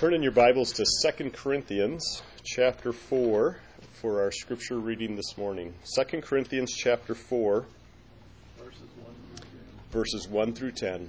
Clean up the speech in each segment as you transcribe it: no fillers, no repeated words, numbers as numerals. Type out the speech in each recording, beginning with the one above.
Turn in your Bibles to 2 Corinthians chapter 4 for our scripture reading this morning. 2 Corinthians chapter 4, verses 1 through 10.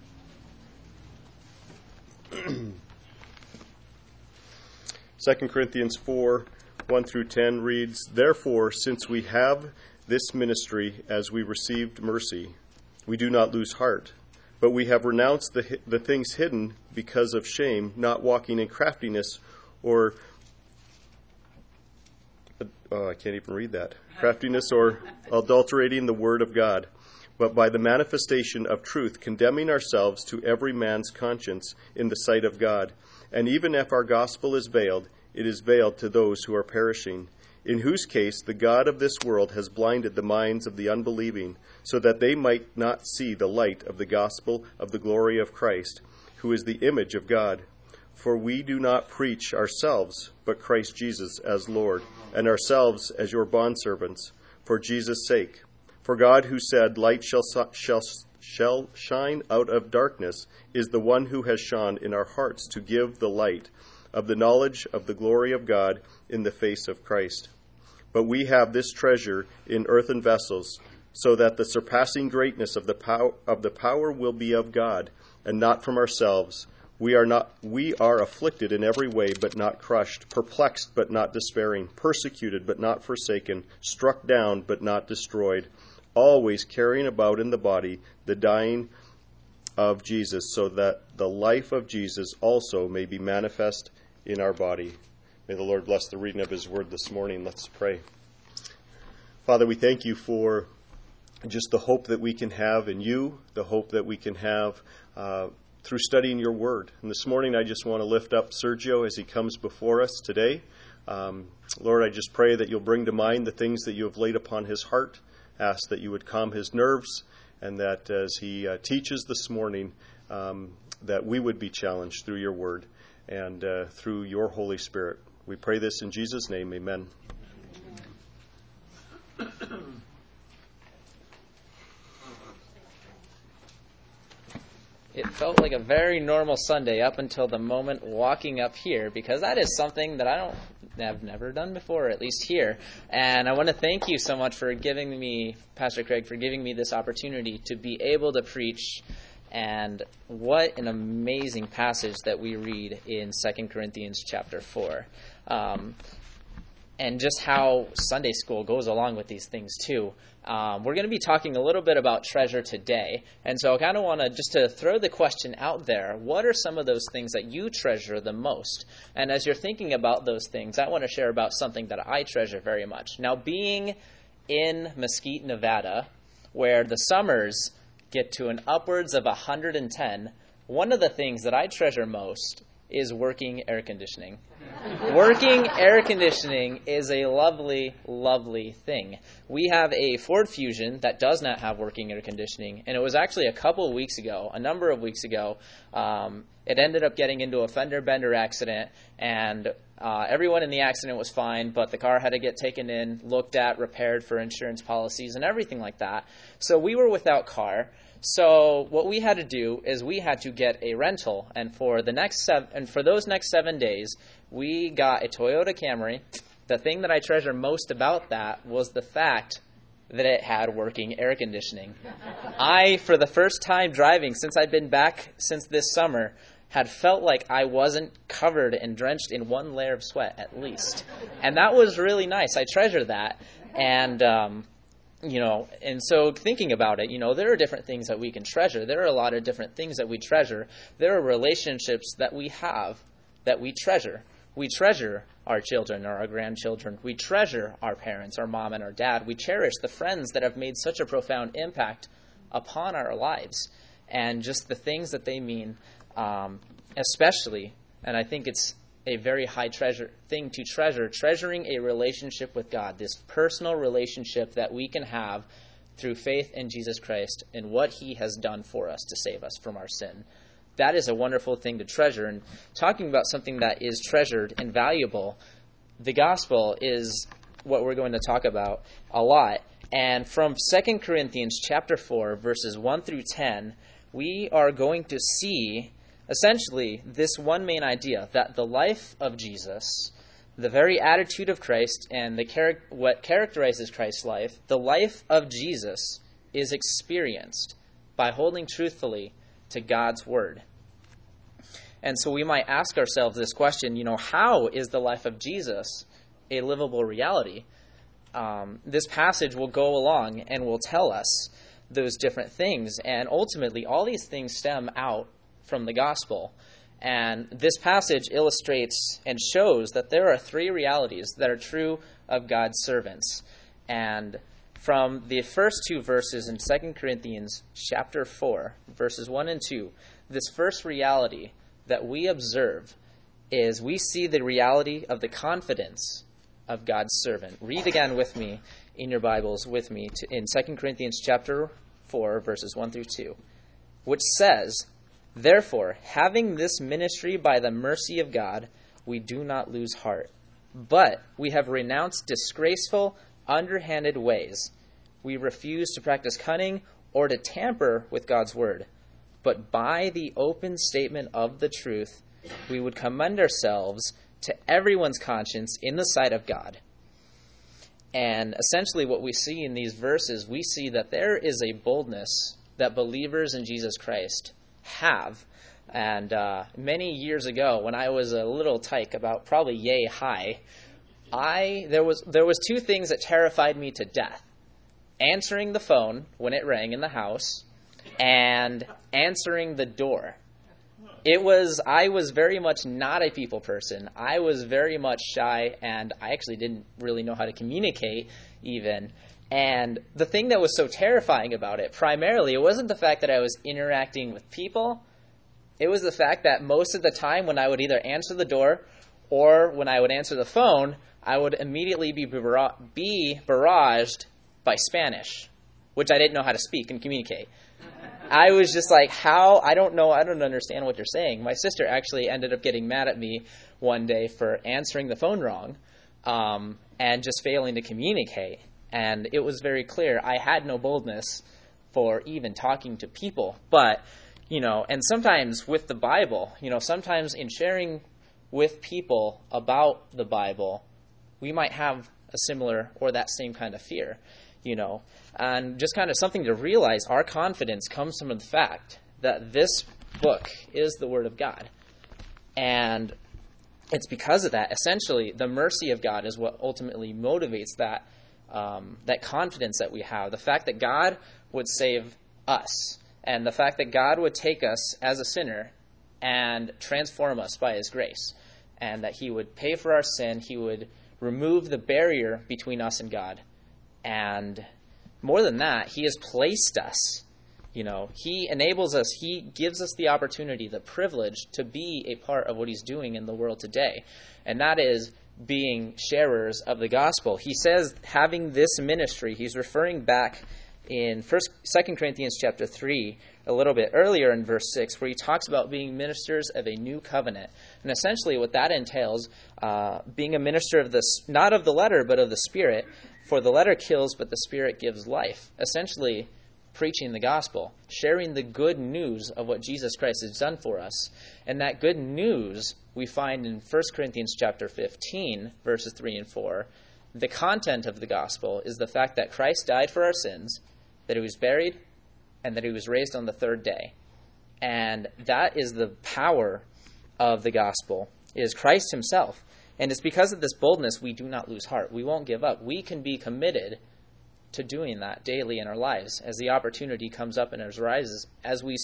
2 Corinthians 4, 1 through 10 reads, "Therefore, since we have this ministry as we received mercy, we do not lose heart. But we have renounced the things hidden because of shame, not walking in craftiness or I can't even read that. Craftiness or adulterating the word of God, but by the manifestation of truth, condemning ourselves to every man's conscience in the sight of God. And even if our gospel is veiled, it is veiled to those who are perishing, in whose case the God of this world has blinded the minds of the unbelieving, so that they might not see the light of the gospel of the glory of Christ, who is the image of God. For we do not preach ourselves, but Christ Jesus as Lord, and ourselves as your bondservants, for Jesus' sake. For God, who said, 'Light shall shine out of darkness,' is the one who has shone in our hearts to give the light of the knowledge of the glory of God in the face of Christ. But we have this treasure in earthen vessels, so that the surpassing greatness of the power will be of God, and not from ourselves. We are afflicted in every way, but not crushed, perplexed, but not despairing, persecuted, but not forsaken, struck down, but not destroyed, always carrying about in the body the dying of Jesus, so that the life of Jesus also may be manifest in our body." May the Lord bless the reading of his word this morning. Let's pray. Father, we thank you for just the hope that we can have in you, the hope that we can have through studying your word. And this morning I just want to lift up Sergio as he comes before us today. Lord, I just pray that you'll bring to mind the things that you have laid upon his heart. Ask that you would calm his nerves, and that as he teaches this morning, that we would be challenged through your word and through your Holy Spirit. We pray this in Jesus' name, amen. It felt like a very normal Sunday up until the moment walking up here, because that is something that I've never done before, at least here. And I want to thank you so much for giving me, Pastor Craig, for giving me this opportunity to be able to preach. And what an amazing passage that we read in 2 Corinthians chapter 4. And just how Sunday school goes along with these things too. We're going to be talking a little bit about treasure today. And so I kind of want to just to throw the question out there, what are some of those things that you treasure the most? And as you're thinking about those things, I want to share about something that I treasure very much. Now, being in Mesquite, Nevada, where the summers get to an upwards of 110, one of the things that I treasure most is working air conditioning. Working air conditioning is a lovely, lovely thing. We have a Ford Fusion that does not have working air conditioning, and it was actually a number of weeks ago, it ended up getting into a fender bender accident, and everyone in the accident was fine, but the car had to get taken in, looked at, repaired for insurance policies, and everything like that. So we were without car. So what we had to do is we had to get a rental, and for those next 7 days, we got a Toyota Camry. The thing that I treasure most about that was the fact that it had working air conditioning. I, for the first time driving since I'd been back since this summer, had felt like I wasn't covered and drenched in one layer of sweat at least, and that was really nice. I treasure that, and and so thinking about it, there are different things that we can treasure. There are a lot of different things that we treasure. There are relationships that we have that we treasure. We treasure our children or our grandchildren. We treasure our parents, our mom and our dad. We cherish the friends that have made such a profound impact upon our lives and just the things that they mean, especially, and I think it's a very high thing to treasure, treasuring a relationship with God, this personal relationship that we can have through faith in Jesus Christ and what he has done for us to save us from our sin. That is a wonderful thing to treasure. And talking about something that is treasured and valuable, the gospel is what we're going to talk about a lot. And from 2 Corinthians chapter 4, verses 1 through 10, we are going to see Essentially, this one main idea, that the life of Jesus, the very attitude of Christ, and what characterizes Christ's life, the life of Jesus is experienced by holding truthfully to God's word. And so we might ask ourselves this question, how is the life of Jesus a livable reality? This passage will go along and will tell us those different things. And ultimately, all these things stem out from the gospel. And this passage illustrates and shows that there are three realities that are true of God's servants. And from the first two verses in 2 Corinthians chapter 4, verses 1 and 2, this first reality that we observe is we see the reality of the confidence of God's servant. Read again with me in your Bibles with me in 2 Corinthians chapter 4, verses 1 through 2, which says, "Therefore, having this ministry by the mercy of God, we do not lose heart. But we have renounced disgraceful, underhanded ways. We refuse to practice cunning or to tamper with God's word. But by the open statement of the truth, we would commend ourselves to everyone's conscience in the sight of God." And essentially what we see in these verses, we see that there is a boldness that believers in Jesus Christ have. And many years ago, when I was a little tyke, about probably yay high, there was two things that terrified me to death: answering the phone when it rang in the house, and answering the door. I was very much not a people person. I was very much shy, and I actually didn't really know how to communicate even. And the thing that was so terrifying about it, primarily, it wasn't the fact that I was interacting with people. It was the fact that most of the time when I would either answer the door or when I would answer the phone, I would immediately be barraged by Spanish, which I didn't know how to speak and communicate. I was just like, how? I don't know. I don't understand what you're saying. My sister actually ended up getting mad at me one day for answering the phone wrong and just failing to communicate. And it was very clear I had no boldness for even talking to people. But, and sometimes with the Bible, sometimes in sharing with people about the Bible, we might have a similar or that same kind of fear, and just kind of something to realize. Our confidence comes from the fact that this book is the Word of God. And it's because of that, essentially, the mercy of God is what ultimately motivates that confidence that we have. The fact that God would save us, and the fact that God would take us as a sinner and transform us by His grace, and that He would pay for our sin, He would remove the barrier between us and God. And more than that, He has placed us. He enables us. He gives us the opportunity, the privilege to be a part of what He's doing in the world today. And that is being sharers of the gospel. He says, having this ministry, he's referring back in 2 Corinthians chapter 3, a little bit earlier in verse 6, where he talks about being ministers of a new covenant. And essentially what that entails, being a minister of this, not of the letter, but of the Spirit. For the letter kills, but the Spirit gives life. Essentially, preaching the gospel, sharing the good news of what Jesus Christ has done for us. And that good news we find in 1 Corinthians chapter 15, verses 3 and 4. The content of the gospel is the fact that Christ died for our sins, that He was buried, and that He was raised on the third day. And that is the power of the gospel, is Christ Himself. And it's because of this boldness we do not lose heart. We won't give up. We can be committed to doing that daily in our lives as the opportunity comes up and arises, as we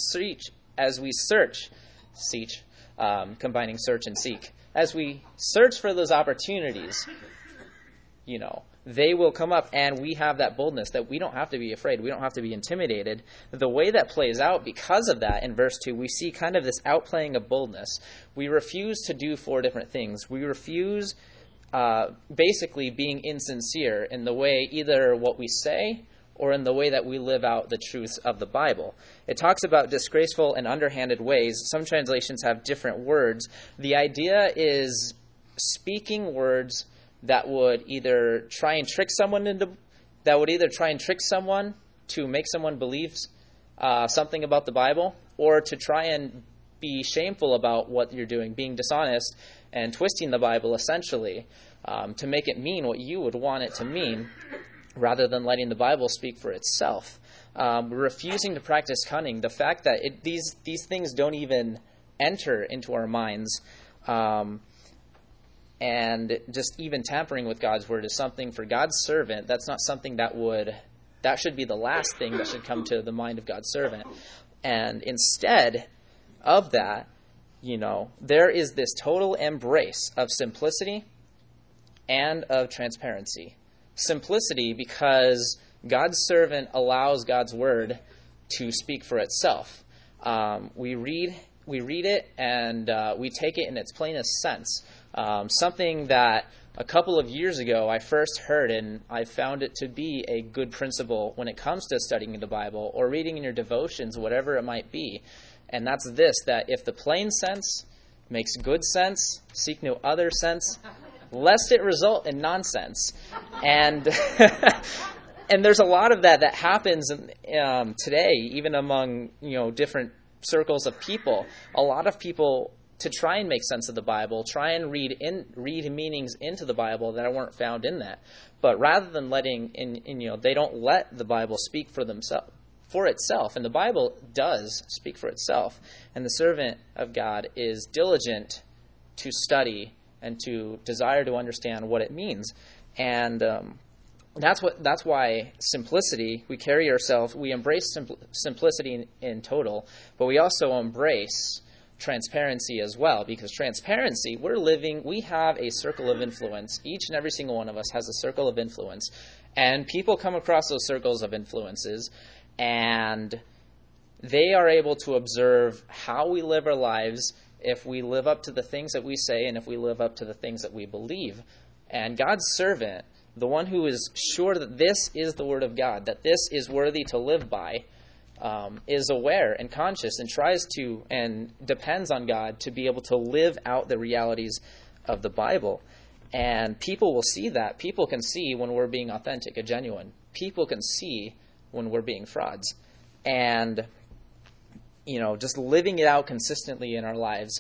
combining search and seek. As we search for those opportunities, they will come up, and we have that boldness that we don't have to be afraid. We don't have to be intimidated. The way that plays out because of that in verse 2, we see kind of this outplaying of boldness. We refuse to do 4 different things. We refuse basically being insincere in the way, either what we say or in the way that we live out the truths of the Bible. It talks about disgraceful and underhanded ways. Some translations have different words. The idea is speaking words that would either try and trick someone to make someone believe something about the Bible, or to try and be shameful about what you're doing, being dishonest and twisting the Bible essentially to make it mean what you would want it to mean, rather than letting the Bible speak for itself. Refusing to practice cunning, the fact that these things don't even enter into our minds, and just even tampering with God's word is something for God's servant. That's not something that should be the last thing that should come to the mind of God's servant. And instead of that, there is this total embrace of simplicity and of transparency. Simplicity because God's servant allows God's word to speak for itself. We read it and we take it in its plainest sense. Something that a couple of years ago I first heard, and I found it to be a good principle when it comes to studying the Bible or reading in your devotions, whatever it might be. And that's this, that if the plain sense makes good sense, seek no other sense, lest it result in nonsense. And and there's a lot of that happens today, even among different circles of people. A lot of people, to try and make sense of the Bible, try and read meanings into the Bible that weren't found in that. But rather than they don't let the Bible speak for itself, and the Bible does speak for itself. And the servant of God is diligent to study and to desire to understand what it means. And that's why simplicity, we embrace simplicity in total, but we also embrace transparency as well, because transparency, we have a circle of influence. Each and every single one of us has a circle of influence, and people come across those circles of influences, and they are able to observe how we live our lives, if we live up to the things that we say, and if we live up to the things that we believe. And God's servant, the one who is sure that this is the word of God, that this is worthy to live by, is aware and conscious and tries to and depends on God to be able to live out the realities of the Bible. And people will see that. People can see when we're being authentic and genuine. People can see when we're being frauds. And, just living it out consistently in our lives,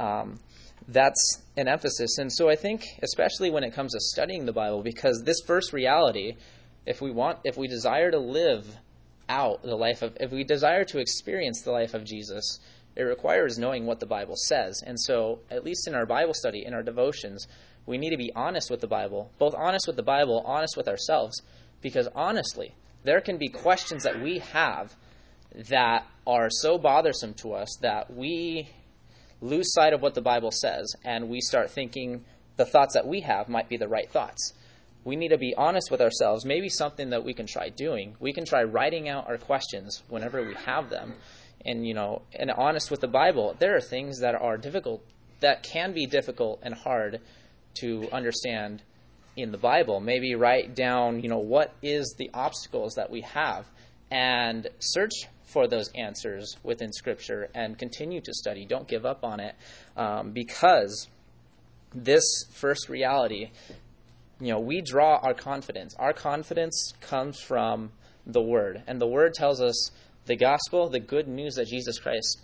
that's an emphasis. And so I think, especially when it comes to studying the Bible, because this first reality, if we desire to live out if we desire to experience the life of Jesus, it requires knowing what the Bible says. And so, at least in our Bible study, in our devotions, we need to be honest with the Bible, both honest with the Bible, honest with ourselves, because honestly, there can be questions that we have that are so bothersome to us that we lose sight of what the Bible says, and we start thinking the thoughts that we have might be the right thoughts. We need to be honest with ourselves. Maybe something that we can try doing. We can try writing out our questions whenever we have them. And, and honest with the Bible. There are things that are difficult, that can be difficult and hard to understand in the Bible. Maybe write down, what is the obstacles that we have, and search for those answers within Scripture and continue to study. Don't give up on it, because this first reality, we draw our confidence. Our confidence comes from the Word. And the Word tells us the gospel, the good news that Jesus Christ,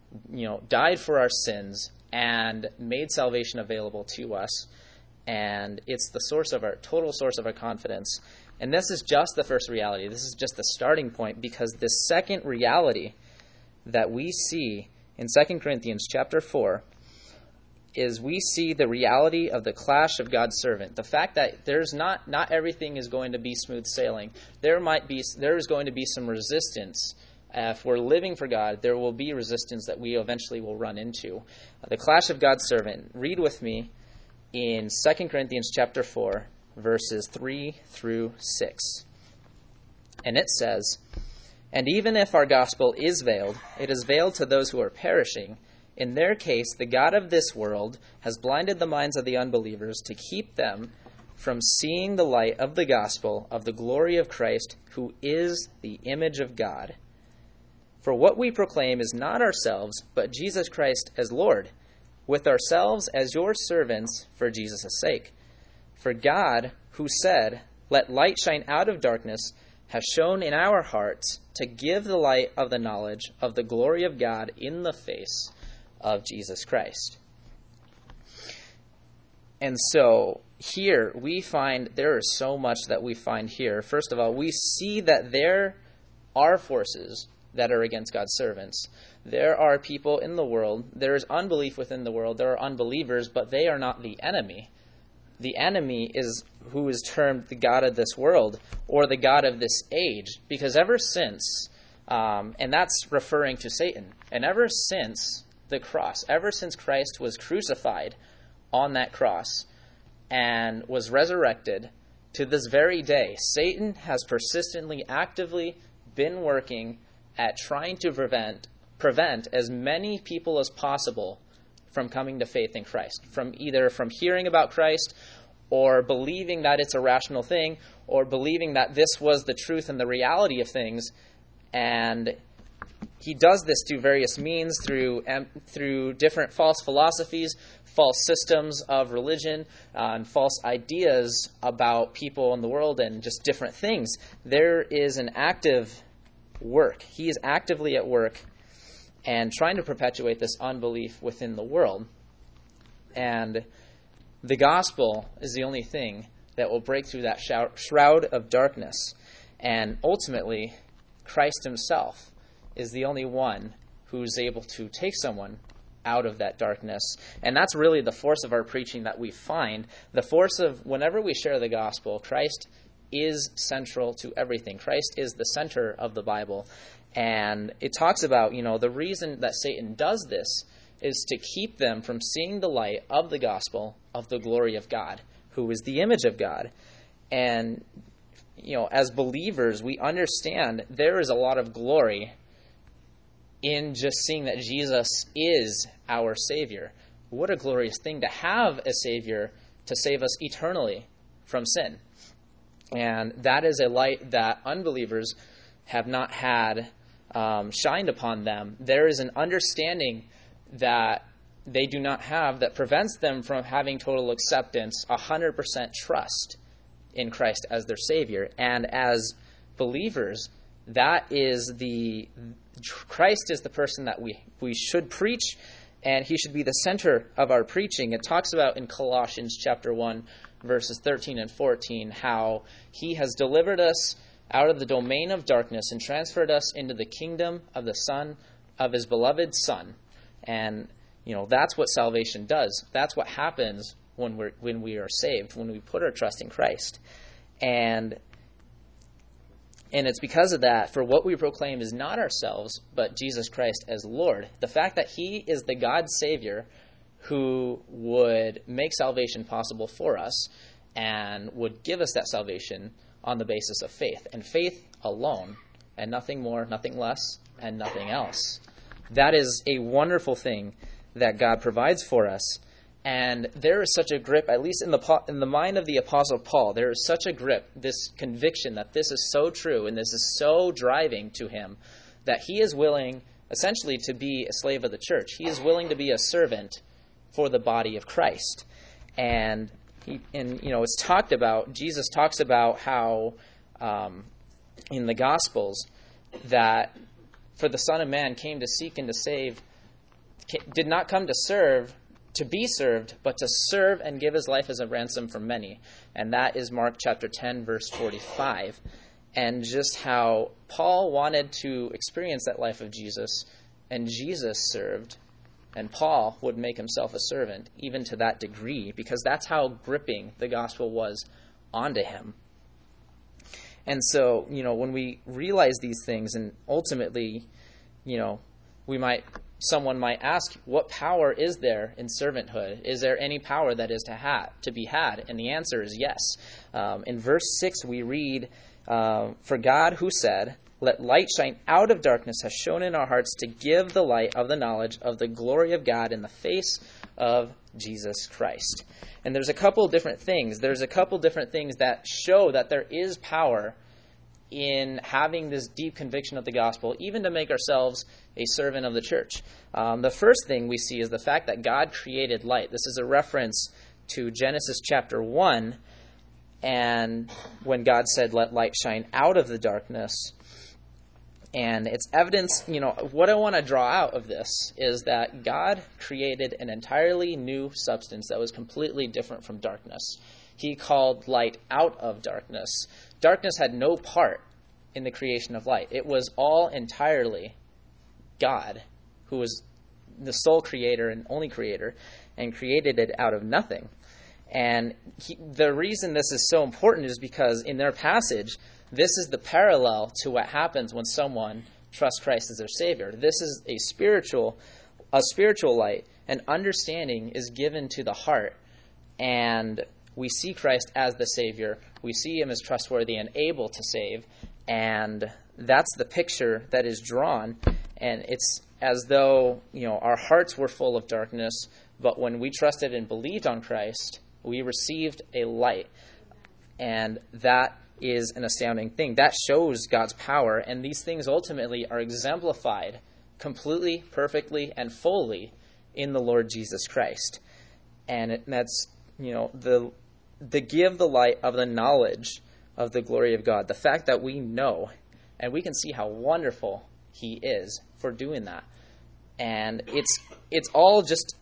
died for our sins and made salvation available to us. And it's the total source of our confidence. And this is just the first reality. This is just the starting point, because the second reality that we see in 2 Corinthians chapter 4 is we see the reality of the clash of God's servant. The fact that there's not everything is going to be smooth sailing. There is going to be some resistance. If we're living for God, there will be resistance that we eventually will run into. The clash of God's servant. Read with me in 2 Corinthians chapter 4, verses 3 through 6. And it says, "And even if our gospel is veiled, it is veiled to those who are perishing. In their case, the God of this world has blinded the minds of the unbelievers to keep them from seeing the light of the gospel of the glory of Christ, who is the image of God. For what we proclaim is not ourselves, but Jesus Christ as Lord, with ourselves as your servants for Jesus' sake. For God, who said, 'Let light shine out of darkness,' has shone in our hearts to give the light of the knowledge of the glory of God in the face of Jesus Christ. And so here we find there is so much that we find here. First of all, we see that there are forces that are against God's servants. There are people in the world, there is unbelief within the world, there are unbelievers, but they are not the enemy. The enemy is who is termed the god of this world or the god of this age, because ever since, and that's referring to Satan, and ever since the cross, ever since Christ was crucified on that cross and was resurrected, to this very day, Satan has persistently, actively been working at trying to prevent as many people as possible from coming to faith in Christ, from hearing about Christ or believing that it's a rational thing or believing that this was the truth and the reality of things. And he does this through various means, through different false philosophies, false systems of religion, and false ideas about people in the world and just different things. There is an active work. He is actively at work and trying to perpetuate this unbelief within the world. And the gospel is the only thing that will break through that shroud of darkness. And ultimately, Christ himself is the only one who's able to take someone out of that darkness. And that's really the force of our preaching that we find. The force of whenever we share the gospel, Christ is central to everything. Christ is the center of the Bible. And it talks about, the reason that Satan does this is to keep them from seeing the light of the gospel of the glory of God, who is the image of God. And, as believers, we understand there is a lot of glory in just seeing that Jesus is our Savior. What a glorious thing to have a Savior to save us eternally from sin. And that is a light that unbelievers have not had shined upon them. There is an understanding that they do not have that prevents them from having total acceptance, 100% trust in Christ as their Savior. And as believers, Christ is the person that we should preach, and he should be the center of our preaching. It talks about in Colossians chapter 1, verses 13 and 14, how he has delivered us out of the domain of darkness and transferred us into the kingdom of the Son of his beloved Son. And, that's what salvation does. That's what happens when we are saved, when we put our trust in Christ. And it's because of that, for what we proclaim is not ourselves, but Jesus Christ as Lord. The fact that he is the God Savior who would make salvation possible for us and would give us that salvation on the basis of faith, and faith alone, and nothing more, nothing less, and nothing else. That is a wonderful thing that God provides for us. And there is such a grip, at least in the mind of the Apostle Paul, there is such a grip, this conviction that this is so true and this is so driving to him, that he is willing essentially to be a slave of the church. He is willing to be a servant for the body of Christ. And it's talked about, Jesus talks about how in the Gospels that for the Son of Man came to seek and to save, did not come to be served, but to serve and give his life as a ransom for many. And that is Mark chapter 10, verse 45. And just how Paul wanted to experience that life of Jesus, and Jesus served, and Paul would make himself a servant, even to that degree, because that's how gripping the gospel was onto him. And so, when we realize these things, and ultimately, someone might ask, what power is there in servanthood? Is there any power that is to be had? And the answer is yes. In verse 6 we read, for God who said, let light shine out of darkness, has shone in our hearts to give the light of the knowledge of the glory of God in the face of Jesus Christ. And there's a couple different things. There's a couple different things that show that there is power in having this deep conviction of the gospel, even to make ourselves a servant of the church. The first thing we see is the fact that God created light. This is a reference to Genesis chapter 1, and when God said, let light shine out of the darkness. And it's evidence, what I want to draw out of this is that God created an entirely new substance that was completely different from darkness. He called light out of darkness. Darkness had no part in the creation of light. It was all entirely God, who was the sole creator and only creator, and created it out of nothing. And the reason this is so important is because in their passage, this is the parallel to what happens when someone trusts Christ as their Savior. This is a spiritual light, and understanding is given to the heart. And we see Christ as the Savior. We see him as trustworthy and able to save. And that's the picture that is drawn. And it's as though, our hearts were full of darkness, but when we trusted and believed on Christ, we received a light. And that is an astounding thing. That shows God's power, and these things ultimately are exemplified completely, perfectly, and fully in the Lord Jesus Christ. And that's, the give the light of the knowledge of the glory of God, the fact that we know, and we can see how wonderful he is for doing that. And it's all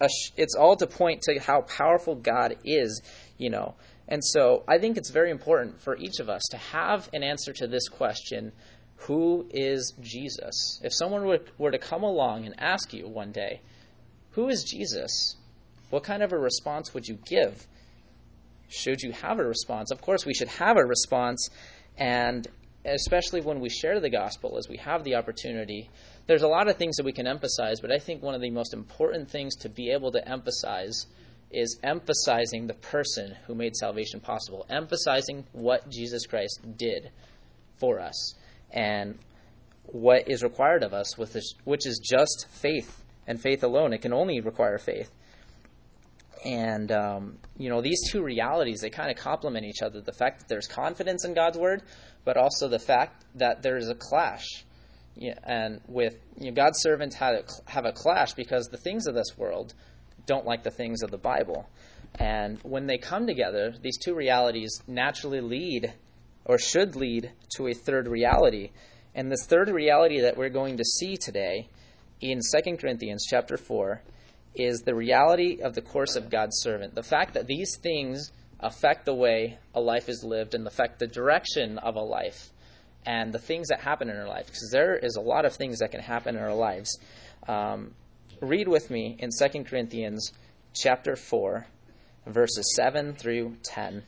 to point to how powerful God is, And so I think it's very important for each of us to have an answer to this question: who is Jesus? If someone were to come along and ask you one day, who is Jesus? What kind of a response would you give? Should you have a response? Of course, we should have a response, and especially when we share the gospel, as we have the opportunity. There's a lot of things that we can emphasize, but I think one of the most important things to be able to emphasize is emphasizing the person who made salvation possible, emphasizing what Jesus Christ did for us and what is required of us, which is just faith and faith alone. It can only require faith. And, these two realities, they kind of complement each other. The fact that there's confidence in God's word, but also the fact that there is a clash. And with God's servants have a clash because the things of this world don't like the things of the Bible. And when they come together, these two realities naturally lead, or should lead, to a third reality. And this third reality that we're going to see today in 2 Corinthians chapter 4 is the reality of the course of God's servant. The fact that these things affect the way a life is lived and affect the direction of a life and the things that happen in our life. Because there is a lot of things that can happen in our lives. Read with me in 2 Corinthians chapter 4, verses 7 through 10.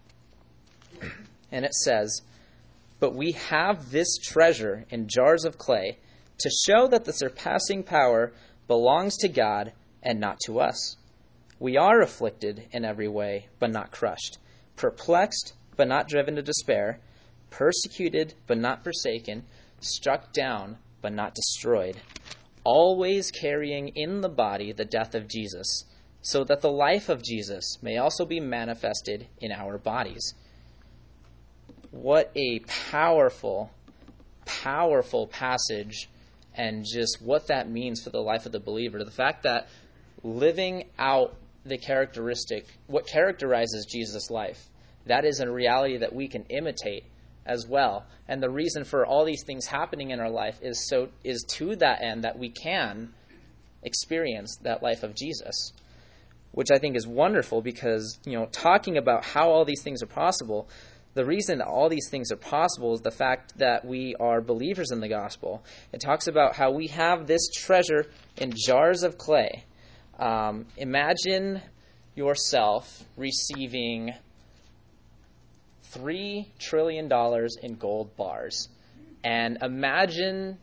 And it says, "But we have this treasure in jars of clay to show that the surpassing power belongs to God and not to us. We are afflicted in every way, but not crushed, perplexed, but not driven to despair, persecuted, but not forsaken, struck down, but not destroyed, always carrying in the body the death of Jesus, so that the life of Jesus may also be manifested in our bodies." What a powerful, powerful passage, and just what that means for the life of the believer. The fact that living out what characterizes Jesus' life, that is a reality that we can imitate as well. And the reason for all these things happening in our life is to that end that we can experience that life of Jesus, which I think is wonderful because, talking about how all these things are possible, the reason that all these things are possible is the fact that we are believers in the gospel. It talks about how we have this treasure in jars of clay. Imagine yourself receiving $3 trillion in gold bars. And imagine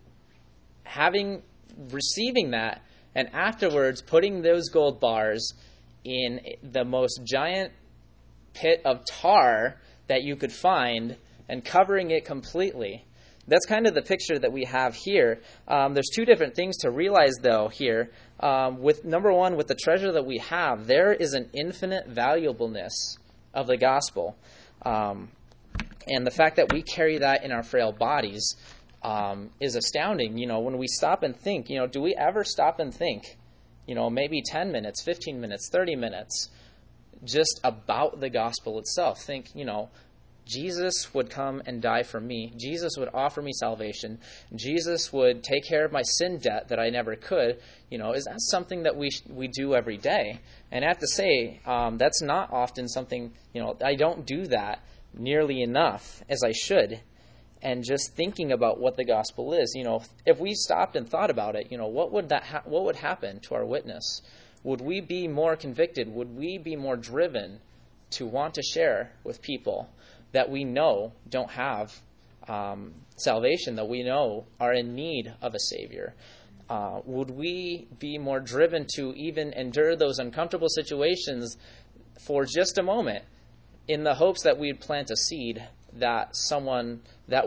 receiving that and afterwards putting those gold bars in the most giant pit of tar that you could find and covering it completely. That's kind of the picture that we have here. There's two different things to realize, though, here. Number one, with the treasure that we have, there is an infinite valuableness of the gospel. And the fact that we carry that in our frail bodies is astounding. When we stop and think, do we ever stop and think, maybe 10 minutes, 15 minutes, 30 minutes, just about the gospel itself? Think, Jesus would come and die for me. Jesus would offer me salvation. Jesus would take care of my sin debt that I never could. Is that something that we do every day? And I have to say, that's not often something, I don't do that nearly enough as I should. And just thinking about what the gospel is, if we stopped and thought about it, what would happen to our witness? Would we be more convicted? Would we be more driven to want to share with people that we know don't have salvation, that we know are in need of a Savior? Would we be more driven to even endure those uncomfortable situations for just a moment in the hopes that we'd plant a seed that someone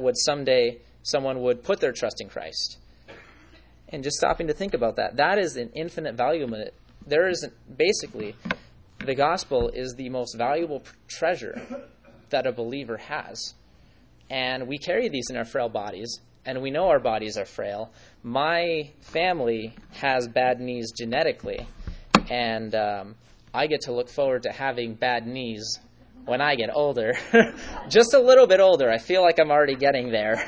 would put their trust in Christ? And just stopping to think about that is an infinite value. There is basically, the gospel is the most valuable treasure that a believer has. And we carry these in our frail bodies, and we know our bodies are frail. My family has bad knees genetically, and I get to look forward to having bad knees when I get older. Just a little bit older. I feel like I'm already getting there.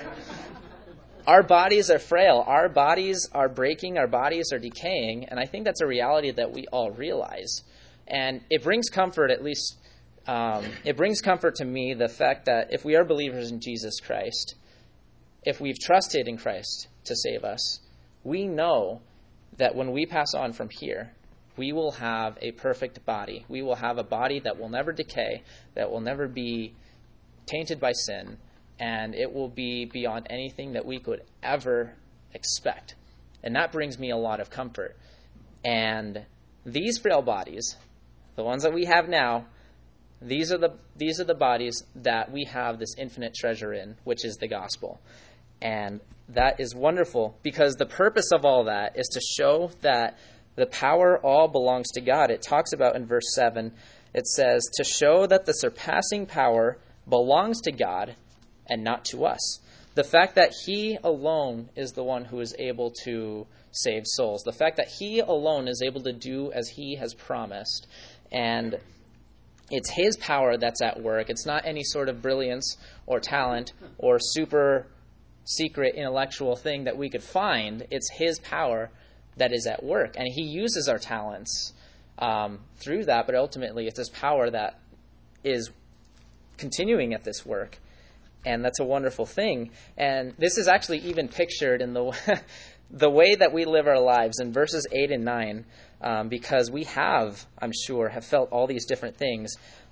Our bodies are frail. Our bodies are breaking. Our bodies are decaying. And I think that's a reality that we all realize. And it brings comfort, at least, it brings comfort to me, the fact that if we are believers in Jesus Christ, if we've trusted in Christ to save us, we know that when we pass on from here, we will have a perfect body. We will have a body that will never decay, that will never be tainted by sin, and it will be beyond anything that we could ever expect. And that brings me a lot of comfort. And these frail bodies, the ones that we have now, these are the bodies that we have this infinite treasure in, which is the gospel. And that is wonderful, because the purpose of all that is to show that the power all belongs to God. It talks about in verse 7, it says, to show that the surpassing power belongs to God and not to us. The fact that he alone is the one who is able to save souls. The fact that he alone is able to do as he has promised. And it's his power that's at work. It's not any sort of brilliance or talent or super secret intellectual thing that we could find. It's his power that is at work. And he uses our talents through that, but ultimately it's his power that is continuing at this work. And that's a wonderful thing. And this is actually even pictured in the way that we live our lives in verses 8 and 9, because we have felt all these different things,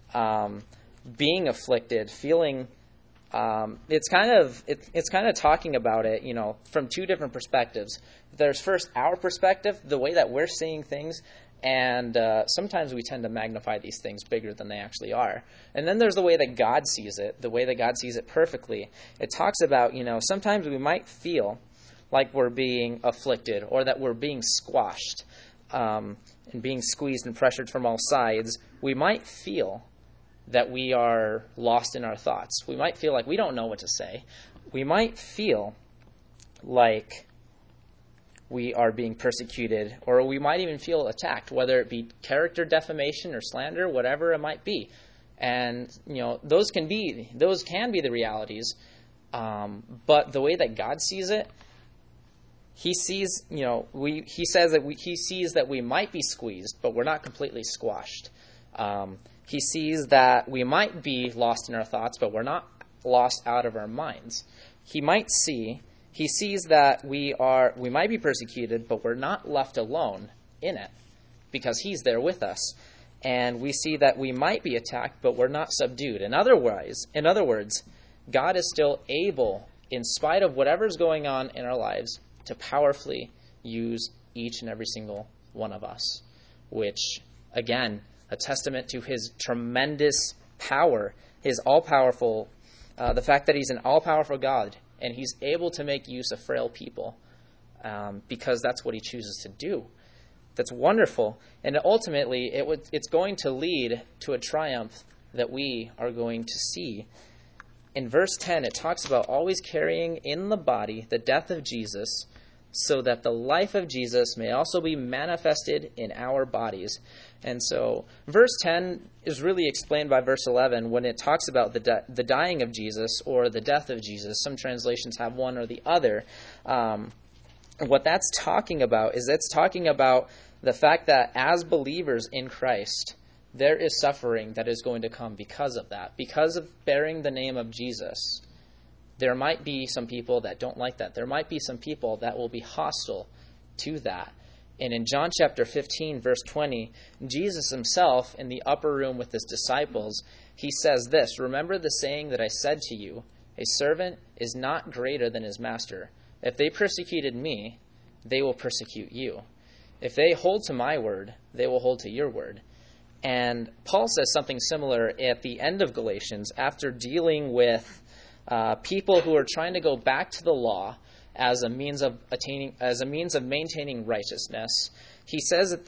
being afflicted, feeling. It's kind of talking about it, from two different perspectives. There's first our perspective, the way that we're seeing things, and sometimes we tend to magnify these things bigger than they actually are. And then there's the way that God sees it, the way that God sees it perfectly. It talks about, sometimes we might feel like we're being afflicted or that we're being squashed and being squeezed and pressured from all sides. We might feel that we are lost in our thoughts. We might feel like we don't know what to say. We might feel like we are being persecuted, or we might even feel attacked, whether it be character defamation or slander, whatever it might be. And those can be the realities. But the way that God sees it, He sees, He says that He sees that we might be squeezed, but we're not completely squashed. He sees that we might be lost in our thoughts, but we're not lost out of our minds. He sees that we might be persecuted, but we're not left alone in it, because He's there with us. And we see that we might be attacked, but we're not subdued. In other words, God is still able, in spite of whatever's going on in our lives, to powerfully use each and every single one of us, which, again, a testament to His tremendous power, His all-powerful, the fact that He's an all-powerful God, and He's able to make use of frail people, because that's what He chooses to do. That's wonderful. And ultimately, it's going to lead to a triumph that we are going to see. In verse 10, it talks about always carrying in the body the death of Jesus, so that the life of Jesus may also be manifested in our bodies. And so verse 10 is really explained by verse 11 when it talks about the dying of Jesus or the death of Jesus. Some translations have one or the other. What that's talking about is it's talking about the fact that as believers in Christ, there is suffering that is going to come because of that. Because of bearing the name of Jesus, there might be some people that don't like that. There might be some people that will be hostile to that. And in John chapter 15, verse 20, Jesus himself in the upper room with his disciples, he says this, "Remember the saying that I said to you, a servant is not greater than his master. If they persecuted me, they will persecute you. If they hold to my word, they will hold to your word." And Paul says something similar at the end of Galatians after dealing with people who are trying to go back to the law as a means of maintaining righteousness. He says at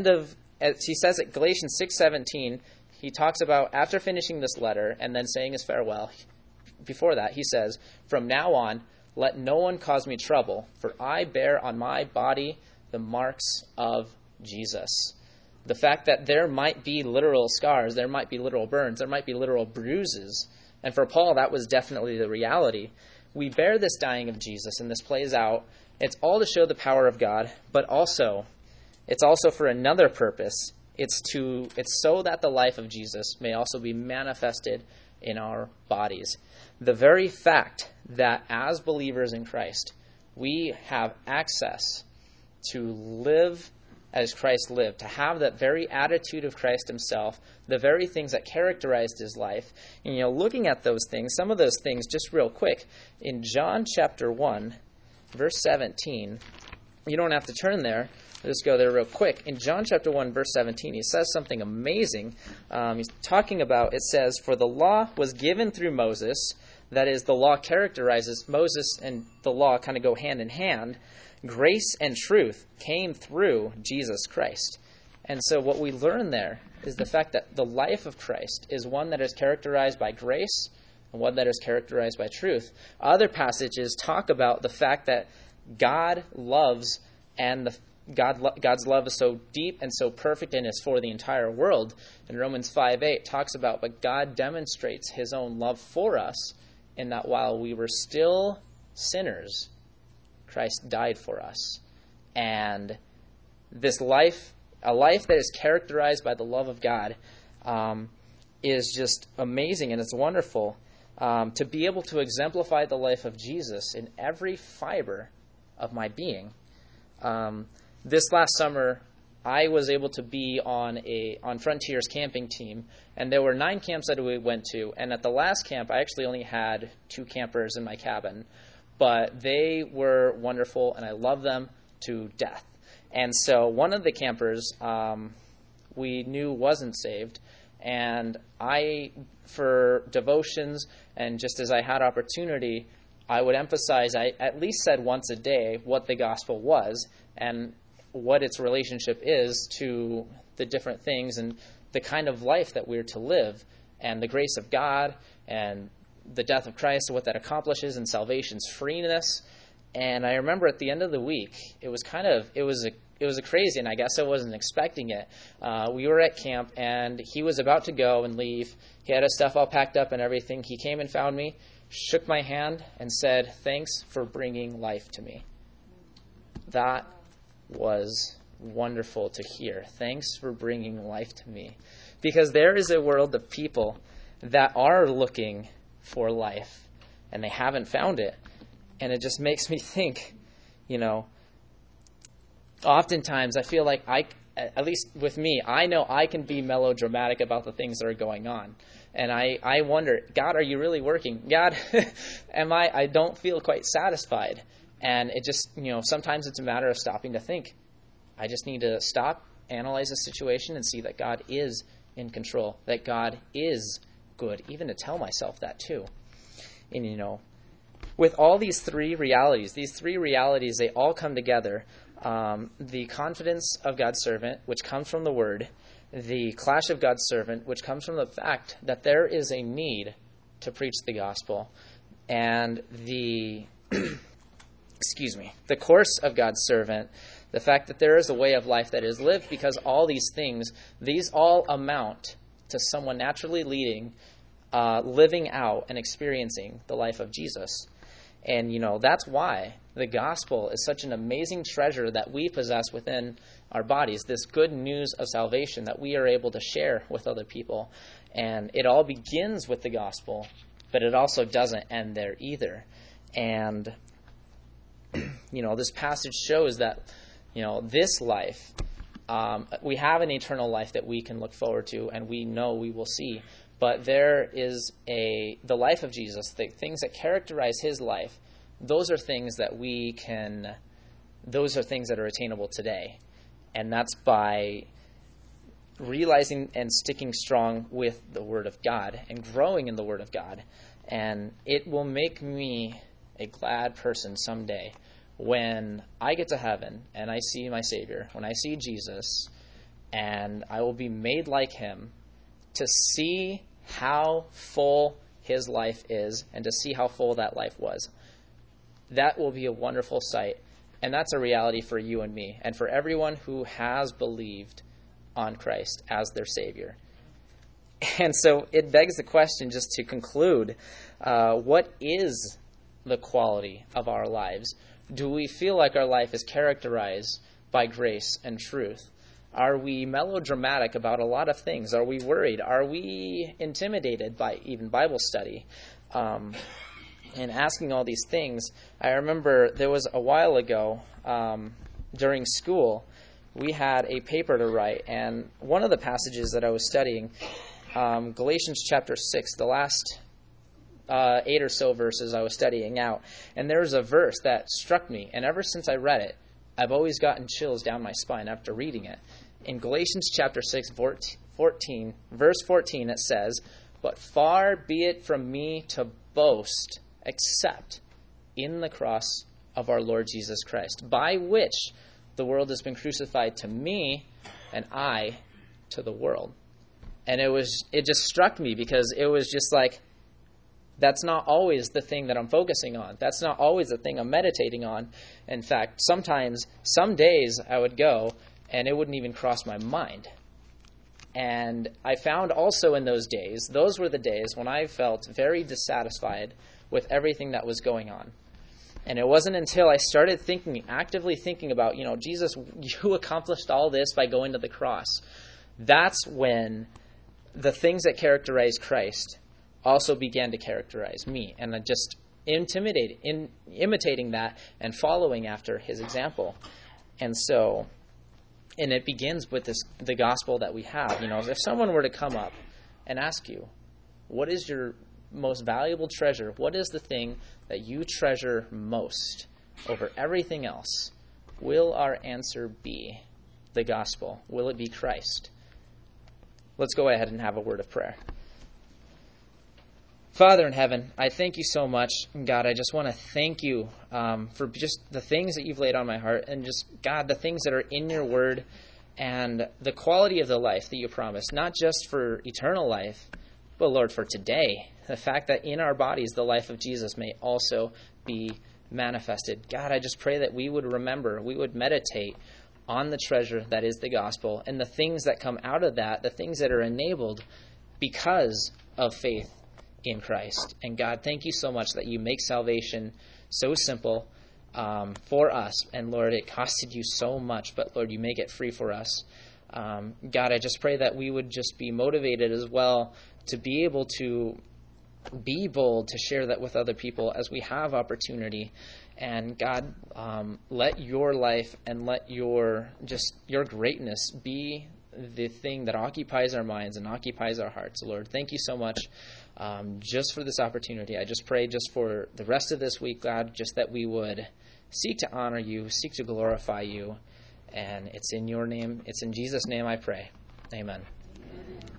Galatians 6:17, he talks about after finishing this letter and then saying his farewell. Before that, he says, "From now on, let no one cause me trouble, for I bear on my body the marks of Jesus." The fact that there might be literal scars, there might be literal burns, there might be literal bruises. And for Paul, that was definitely the reality. We bear this dying of Jesus, and this plays out. It's all to show the power of God, but it's also for another purpose. It's so that the life of Jesus may also be manifested in our bodies. The very fact that as believers in Christ, we have access to live as Christ lived, to have that very attitude of Christ himself, the very things that characterized his life. And, looking at those things, some of those things, just real quick, in John chapter 1, verse 17, you don't have to turn there, I'll just go there real quick. In John chapter 1, verse 17, he says something amazing. He's talking about, it says, "For the law was given through Moses," that is, the law characterizes, Moses and the law kind of go hand in hand. "Grace and truth came through Jesus Christ." And so what we learn there is the fact that the life of Christ is one that is characterized by grace and one that is characterized by truth. Other passages talk about the fact that God loves, and God's love is so deep and so perfect and is for the entire world. And Romans 5:8 talks about, but God demonstrates his own love for us in that while we were still sinners, Christ died for us. And this life, a life that is characterized by the love of God, is just amazing, and it's wonderful to be able to exemplify the life of Jesus in every fiber of my being. This last summer, I was able to be on Frontier's camping team, and there were 9 camps that we went to, and at the last camp, I actually only had 2 campers in my cabin. But they were wonderful, and I love them to death. And so one of the campers we knew wasn't saved, and for devotions and just as I had opportunity, I would emphasize, I at least said once a day what the gospel was and what its relationship is to the different things and the kind of life that we're to live and the grace of God and the death of Christ, what that accomplishes in salvation's freeness. And I remember at the end of the week, it was a crazy, and I guess I wasn't expecting it. We were at camp, and he was about to go and leave. He had his stuff all packed up and everything. He came and found me, shook my hand, and said, "Thanks for bringing life to me." That was wonderful to hear. Thanks for bringing life to me. Because there is a world of people that are looking for life, and they haven't found it. And it just makes me think, oftentimes I feel like at least with me, I know I can be melodramatic about the things that are going on. And I wonder, God, are you really working? God, I don't feel quite satisfied. And it just, sometimes it's a matter of stopping to think. I just need to stop, analyze the situation, and see that God is in control, that God is good, even to tell myself that too. And, with all these three realities, they all come together. The confidence of God's servant, which comes from the Word, the clash of God's servant, which comes from the fact that there is a need to preach the gospel, and the the course of God's servant, the fact that there is a way of life that is lived, because all these things, these all amount to someone naturally living out and experiencing the life of Jesus. And, that's why the gospel is such an amazing treasure that we possess within our bodies, this good news of salvation that we are able to share with other people. And it all begins with the gospel, but it also doesn't end there either. And, this passage shows that, this life, we have an eternal life that we can look forward to and we know we will see. But there is the life of Jesus, the things that characterize his life, those are things that are attainable today. And that's by realizing and sticking strong with the Word of God and growing in the Word of God. And it will make me a glad person someday when I get to heaven and I see my Savior, when I see Jesus, and I will be made like him, to see how full his life is and to see how full that life was. That will be a wonderful sight. And that's a reality for you and me and for everyone who has believed on Christ as their Savior. And so it begs the question, just to conclude, what is the quality of our lives? Do we feel like our life is characterized by grace and truth? Are we melodramatic about a lot of things? Are we worried? Are we intimidated by even Bible study? And asking all these things, I remember there was a while ago during school, we had a paper to write, and one of the passages that I was studying, Galatians chapter 6, the last 8 or so verses I was studying out, and there was a verse that struck me, and ever since I read it, I've always gotten chills down my spine after reading it. In Galatians chapter 6, verse 14, it says, "But far be it from me to boast, except in the cross of our Lord Jesus Christ, by which the world has been crucified to me, and I to the world." And it just struck me, because it was just like, that's not always the thing that I'm focusing on. That's not always the thing I'm meditating on. In fact, sometimes, some days I would go and it wouldn't even cross my mind. And I found also in those days, those were the days when I felt very dissatisfied with everything that was going on. And it wasn't until I started actively thinking about, Jesus, you accomplished all this by going to the cross. That's when the things that characterize Christ also began to characterize me, and I just imitating that and following after his example. And it begins with the gospel that we have. If someone were to come up and ask you, what is your most valuable treasure? What is the thing that you treasure most over everything else? Will our answer be the gospel? Will it be Christ? Let's go ahead and have a word of prayer. Father in heaven, I thank you so much. God, I just want to thank you for just the things that you've laid on my heart, and just, God, the things that are in your word and the quality of the life that you promised, not just for eternal life, but, Lord, for today. The fact that in our bodies the life of Jesus may also be manifested. God, I just pray that we would remember, we would meditate on the treasure that is the gospel and the things that come out of that, the things that are enabled because of faith in Christ. And God, thank you so much that you make salvation so simple for us. And Lord, it costed you so much, but Lord, you make it free for us. God, I just pray that we would just be motivated as well to be able to be bold to share that with other people as we have opportunity. And God, let your life and let your greatness be the thing that occupies our minds and occupies our hearts. Lord, thank you so much just for this opportunity. I just pray just for the rest of this week, God, just that we would seek to honor you, seek to glorify you. And it's in your name, it's in Jesus' name I pray. Amen.